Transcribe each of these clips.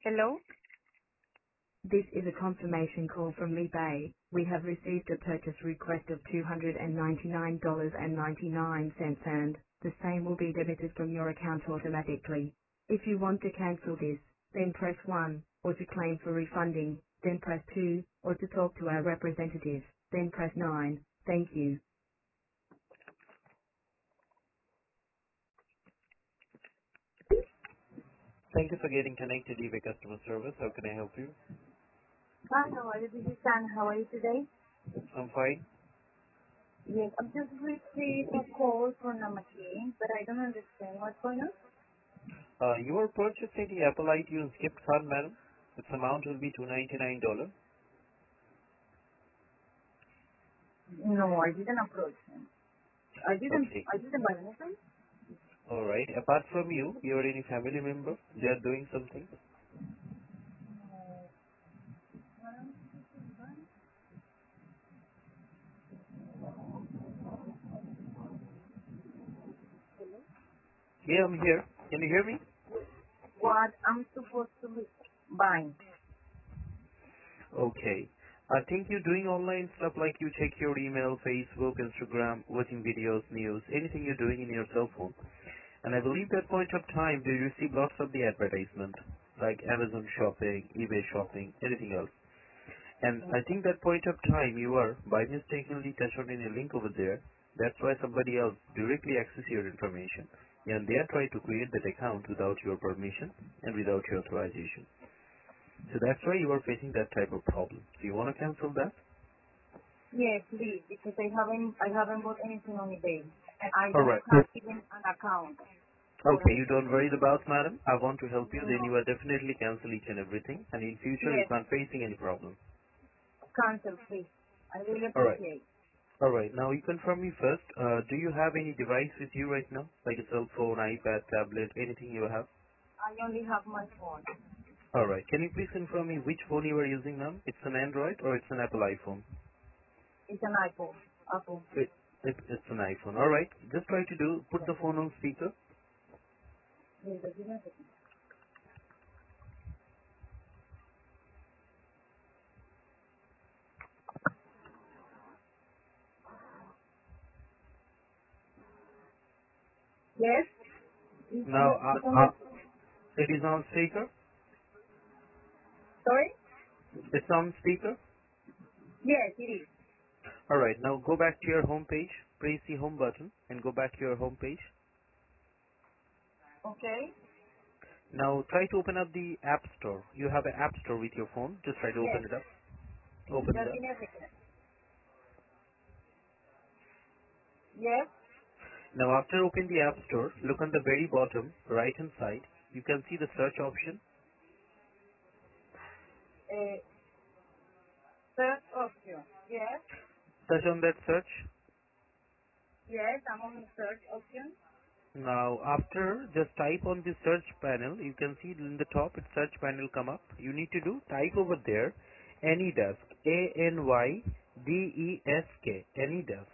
Hello? This is a confirmation call from eBay. We have received a purchase request of $299.99 and the same will be debited from your account automatically. If you want to cancel this, then press 1, or to claim for refunding, then press 2, or to talk to our representative, then press 9. Thank you. Thank you for getting connected to eBay customer service. How can I help you? Hi, how are you? This is San. How are you today? I'm fine. Yes, I've just received a call from a machine, but I don't understand what's going on. You are purchasing the Apple iTunes gift card, madam. Its amount will be $299. No, I didn't approach him. I didn't Okay. buy anything. Alright. Apart from you, your any family member, they are doing something? Yeah, I'm here. Can you hear me? What I'm supposed to be buying. Okay. I think you're doing online stuff like you check your email, Facebook, Instagram, watching videos, news, anything you're doing in your cell phone. And I believe that point of time you receive lots of the advertisement, like Amazon shopping, eBay shopping, anything else. And I think that point of time you are by mistakenly touch on any link over there. That's why somebody else directly access your information. And they are trying to create that account without your permission and without your authorization. So that's why you are facing that type of problem. So you want to cancel that? Yes, please, because I haven't bought anything on eBay, and I don't Alright. have even an account for Okay, an you eBay. don't worry about, madam. I want to help you. Then you No. will definitely cancel each and everything. And in future, Yes, you're not facing any problem. cancel, please. I really Alright. appreciate. Alright. Now you confirm me first. Do you have any device with you right now? Like a cell phone, iPad, tablet, anything you have? I only have my phone. Alright. Can you please confirm me which phone you are using, ma'am? It's an Android or it's an Apple iPhone? It's an iPhone. Apple. It's an iPhone. Alright. Just try to put the phone on speaker. Yes, give me a second. Yes. Now, It's on the. it is on speaker. Sorry. It's on speaker. Yes, it is. Alright. Now go back to your home page. Press the home button and go back to your home page. Okay. Now try to open up the App Store. You have an App Store with your phone. Just try to Yes. open it up. Open it Just up. give me a second. Yes. Now after opening the App Store, look on the very bottom right hand side. You can see the search option. Uh, search option. Yes. Touch on that search. Yes, I'm on the search option. Now after just type on the search panel, you can see in the top its search panel come up. You need to type over there AnyDesk. ANYDESK. AnyDesk.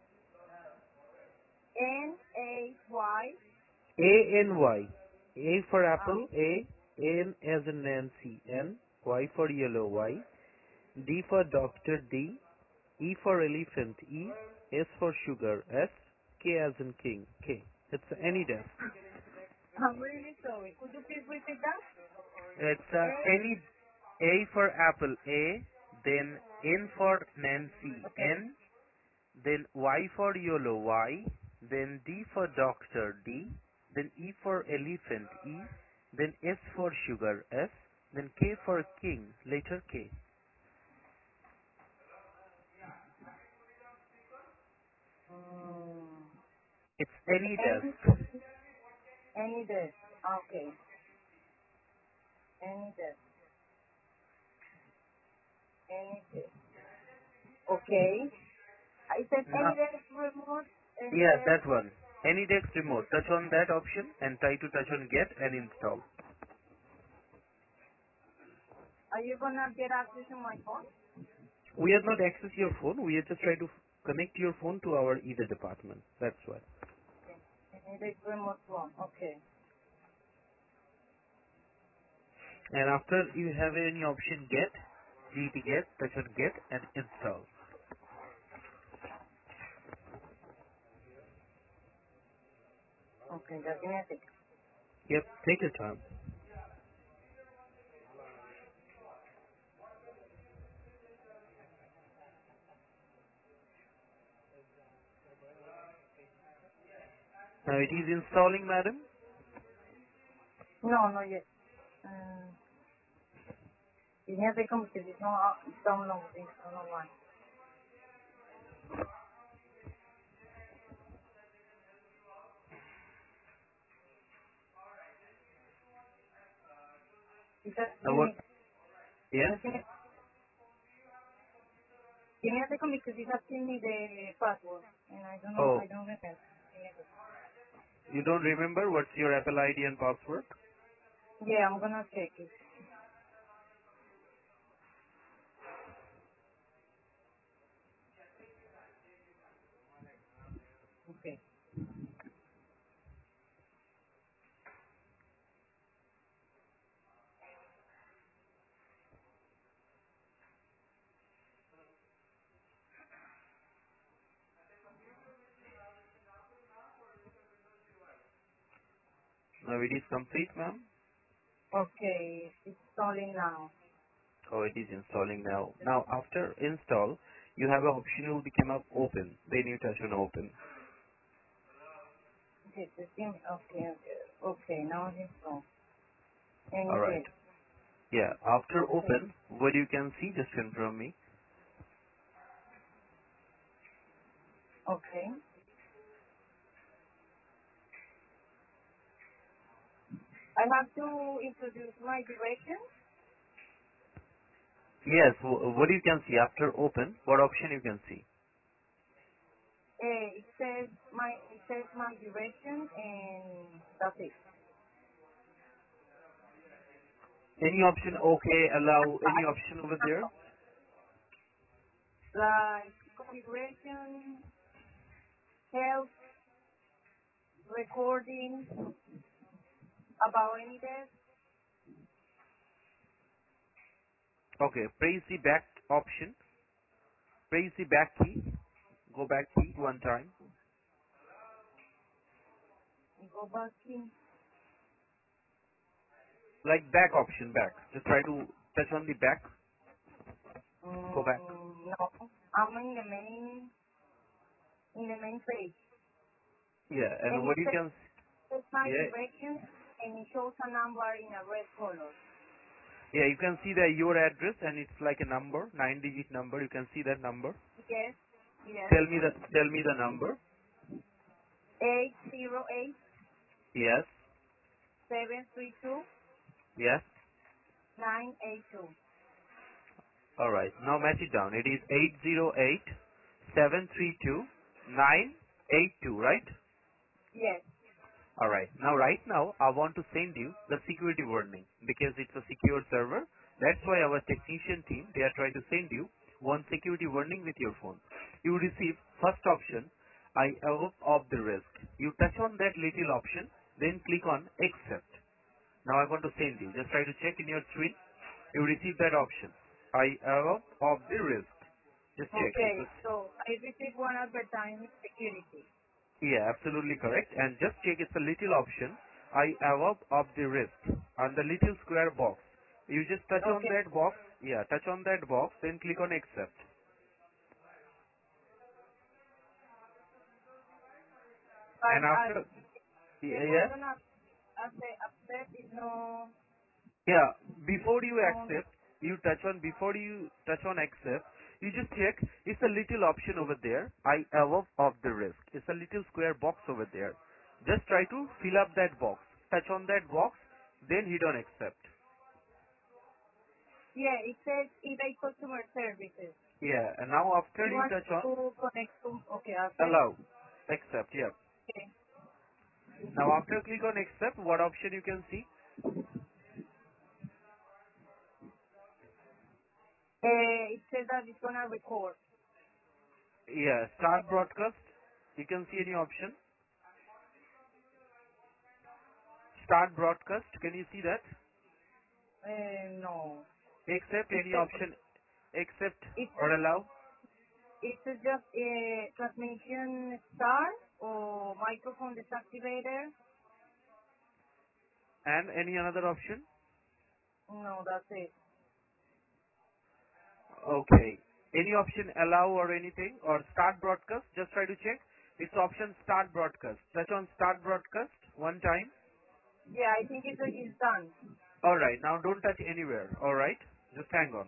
N-A-Y. ANY. A for Uh, apple, A, N as in Nancy, N, Y for yellow, Y, D for doctor, D, E for elephant, E, S for sugar, S, K as in king, K. It's any desk. I'm really sorry. Could you please repeat that? It's A. any A for apple, A, then N for Nancy, Okay. N, then Y for yellow, Y, then D for doctor, D, then E for elephant, E, then S for sugar, S, then K for king, letter K. Mm, It's any any, desk. any desk. Okay. Any desk. Any desk. Okay. I said Now, any desk remote. Any yeah, desk. that one. Any desk remote. Touch on that option and try to touch on get and install. Are you gonna get access to my phone? We are not access your phone. We are just trying to connect your phone to our either department. That's why. Any desk remote phone. Okay. And after you have any option get, get, touch on get and install. Okay, just give me a second. Yep, take your time. Now it is installing, madam. No, not yet. Give me a second because it's not downloading. I don't know why. It's just Now what? Yes? just give me a second because it's asking me the password and I don't know. Oh, I don't remember. Give me a second. you don't remember what's your Apple ID and password? Yeah, I'm gonna check it. Okay. Now it is complete, ma'am. Okay, it's installing now. Oh, it is installing now. Now after install, you have an option will become up open. Then you touch on open. Okay, just give me. Okay, okay. Okay, now it's installed. And Alright. get. Yeah, after Okay. open, what you can see, just confirm me. Okay. I have to introduce my direction. Yes, what you can see after open, what option you can see? It says my direction and that's it. Any option okay, allow, any option over there? Like configuration, help, recording, about any desk. Okay, press the back option, press the back key, go back key one time. Go back in. Like back option, back. Just try to touch on the back, go back. No, I'm in the main page, Yeah, and and what it you can, says my yeah, direction, and it shows a number in a red color. yeah, you can see that your address and it's like a number, 9-digit number. You can see that number. Yes, yes. Tell me the number. 808 Yes, 732 yes. 982. All right. Now match it down. It is 808-732-982, right? Yes. All right. Right now, I want to send you the security warning because it's a secure server. That's why our technician team, they are trying to send you one security warning with your phone. You receive first option, I of the risk. You touch on that little option, then click on accept. Now I want to send you. Just try to check in your screen. You receive that option. I am of the risk. Just check. Okay, so I received one advertising security. Yeah, absolutely correct. And just check it's a little option. I am of the risk. And the little square box. You just touch on Okay, that box. Yeah, touch on that box, then click on accept. but And after, the yes, button accept is no, yeah, before you no, accept, before you touch on accept, you just check, it's a little option over there, I am of the risk. It's a little square box over there. Just try to fill up that box. Touch on that box, then hit on accept. yeah, it says eBay customer services. Yeah, and now after You you want touch on to connect to, okay, accept. allow, accept, yeah. Okay. Now after click on accept, what option you can see? It says that it's gonna record. Yeah, start broadcast. You can see any option. Start broadcast. Can you see that? No. Accept It's any a, option, accept it's or allow, just a transmission start or microphone desactivator. and any another option? No, that's it. Okay. Any option allow or anything or start broadcast? Just try to check. It's option start broadcast. Touch on start broadcast one time. Yeah, I think it's done. Alright, now don't touch anywhere. Alright? Just hang on.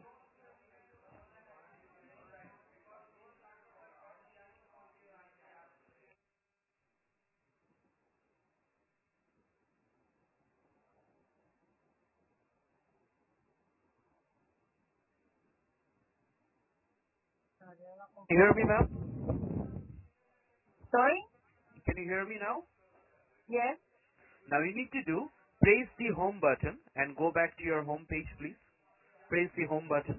Can you hear me, ma'am? Sorry? Can you hear me now? Yes. Now you need to do, press the home button and go back to your home page, please. Press the home button.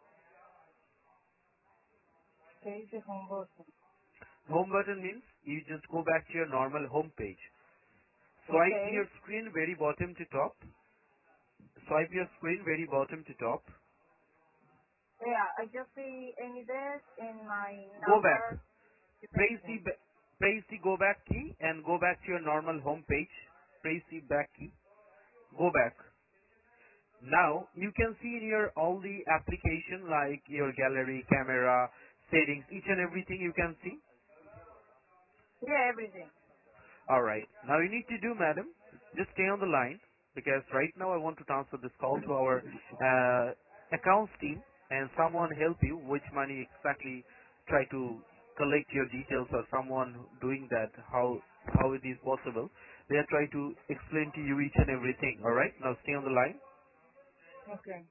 Okay, the home button. Home button means you just go back to your normal home page. Swipe Okay. your screen very bottom to top. Swipe your screen very bottom to top. Yeah, I just see any desk and my Go back. number to mention. Press the go back key and go back to your normal home page. Press the back key. Go back. Now you can see in your all the application like your gallery, camera, settings, each and everything you can see. Yeah, everything. Alright. Now you need to do, madam, just stay on the line because right now I want to transfer this call to our accounts team and someone help you which money exactly try to collect your details or someone doing that, how it is possible. They are trying to explain to you each and everything. Alright. Now stay on the line. Okay.